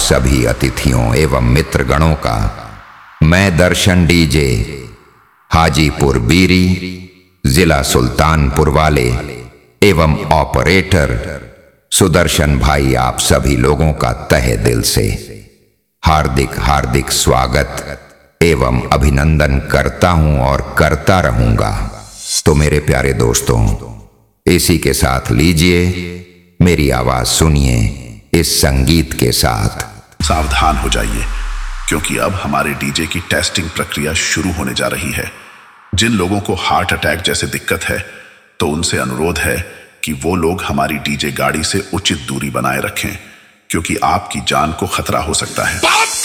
सभी अतिथियों एवं मित्रगणों का मैं दर्शन डीजे हाजीपुर बीरी जिला सुल्तानपुर वाले एवं ऑपरेटर सुदर्शन भाई आप सभी लोगों का तहे दिल से हार्दिक हार्दिक स्वागत एवं अभिनंदन करता हूं और करता रहूंगा। तो मेरे प्यारे दोस्तों, इसी के साथ लीजिए मेरी आवाज सुनिए इस संगीत के साथ। सावधान हो जाइए क्योंकि अब हमारे डीजे की टेस्टिंग प्रक्रिया शुरू होने जा रही है। जिन लोगों को हार्ट अटैक जैसे दिक्कत है तो उनसे अनुरोध है कि वो लोग हमारी डीजे गाड़ी से उचित दूरी बनाए रखें क्योंकि आपकी जान को खतरा हो सकता है।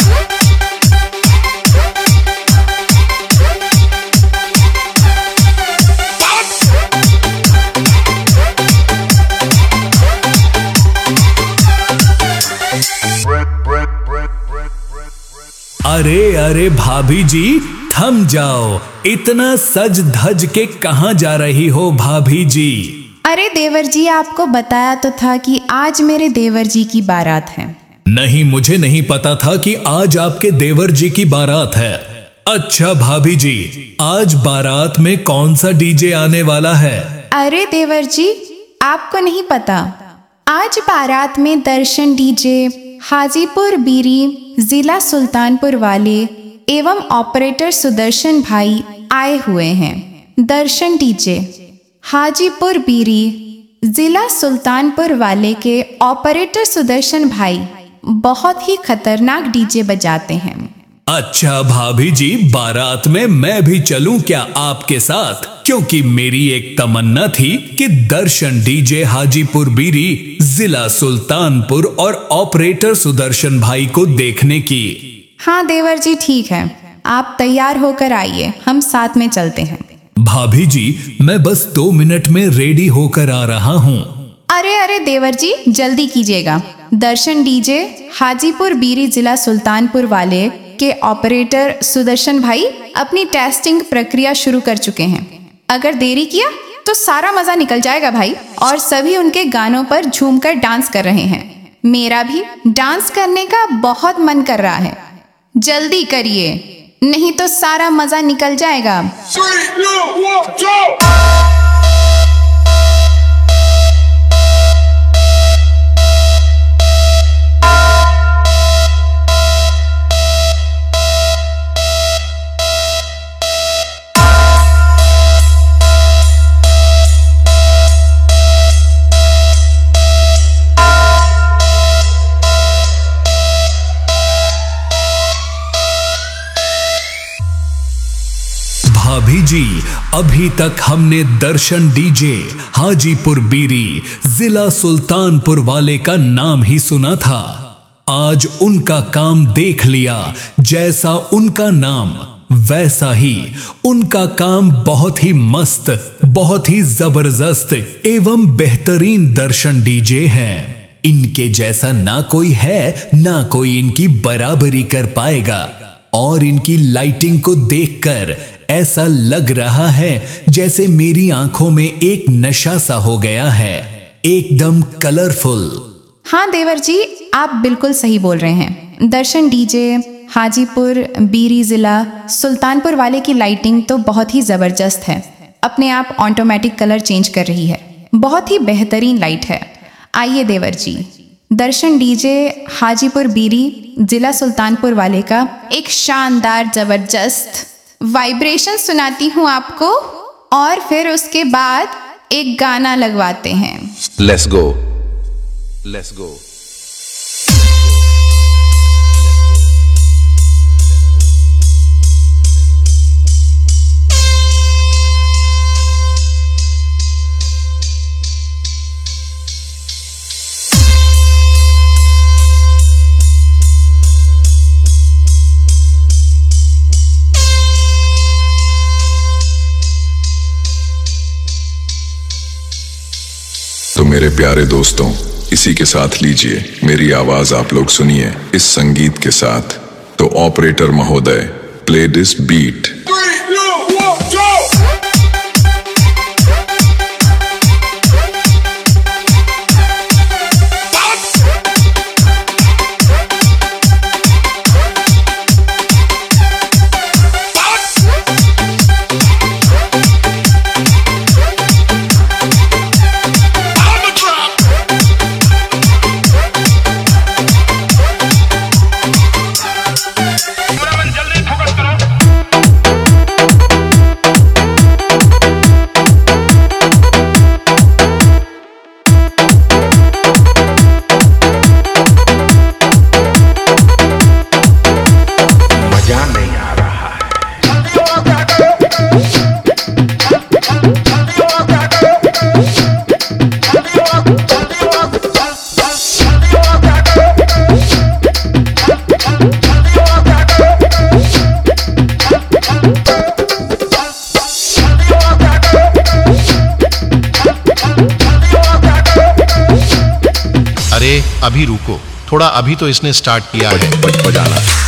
अरे अरे भाभी जी थम जाओ, इतना सज धज के कहां जा रही हो भाभी जी? अरे देवर जी, आपको बताया तो था कि आज मेरे देवर जी की बारात है। नहीं, मुझे नहीं पता था कि आज आपके देवर जी की बारात है। अच्छा भाभी जी, आज बारात में कौन सा डीजे आने वाला है? अरे देवर जी, आपको नहीं पता, आज बारात में दर्शन डीजे हाजीपुर बीरी जिला सुल्तानपुर वाले एवं ऑपरेटर सुदर्शन भाई आए हुए हैं। दर्शन डीजे हाजीपुर बीरी जिला सुल्तानपुर वाले के ऑपरेटर सुदर्शन भाई बहुत ही खतरनाक डीजे बजाते हैं। अच्छा भाभी जी, बारात में मैं भी चलूं क्या आपके साथ? क्योंकि मेरी एक तमन्ना थी कि दर्शन डीजे हाजीपुर बीरी जिला सुल्तानपुर और ऑपरेटर सुदर्शन भाई को देखने की। हाँ देवर जी, ठीक है, आप तैयार होकर आइए, हम साथ में चलते हैं। भाभी जी, मैं बस 2 मिनट में रेडी होकर आ रहा हूँ। अरे अरे देवर जी, जल्दी कीजिएगा। दर्शन डीजे हाजीपुर बीरी जिला सुल्तानपुर वाले के ऑपरेटर सुदर्शन भाई अपनी टेस्टिंग प्रक्रिया शुरू कर चुके हैं। अगर देरी किया तो सारा मजा निकल जाएगा भाई। और सभी उनके गानों पर झूमकर डांस कर रहे हैं। मेरा भी डांस करने का बहुत मन कर रहा है, जल्दी करिए नहीं तो सारा मजा निकल जाएगा। 3, 2, 1, go! भाभी जी, अभी तक हमने दर्शन डीजे हाजीपुर बीरी जिला सुल्तानपुर वाले का नाम ही सुना था। आज उनका काम देख लिया। जैसा उनका नाम वैसा ही उनका काम। बहुत ही मस्त, बहुत ही जबरदस्त एवं बेहतरीन दर्शन डीजे हैं। इनके जैसा ना कोई है, ना कोई इनकी बराबरी कर पाएगा। और इनकी लाइटिंग को देखकर ऐसा लग रहा है जैसे मेरी आंखों में एक नशा सा हो गया है, एकदम कलरफुल। हाँ देवर जी, आप बिल्कुल सही बोल रहे हैं। दर्शन डीजे हाजीपुर बीरी जिला सुल्तानपुर वाले की लाइटिंग तो बहुत ही जबरदस्त है। अपने आप ऑटोमेटिक कलर चेंज कर रही है, बहुत ही बेहतरीन लाइट है। आइए देवर जी, दर्शन डीजे हाजीपुर बीरी जिला सुल्तानपुर वाले का एक शानदार जबरदस्त वाइब्रेशन सुनाती हूँ आपको और फिर उसके बाद एक गाना लगवाते हैं। Let's go, let's go. तो मेरे प्यारे दोस्तों, इसी के साथ लीजिए मेरी आवाज आप लोग सुनिए इस संगीत के साथ। तो ऑपरेटर महोदय, प्ले दिस बीट। 3, 2, 1, go! अभी रुको, थोड़ा अभी तो इसने स्टार्ट किया है। बजाना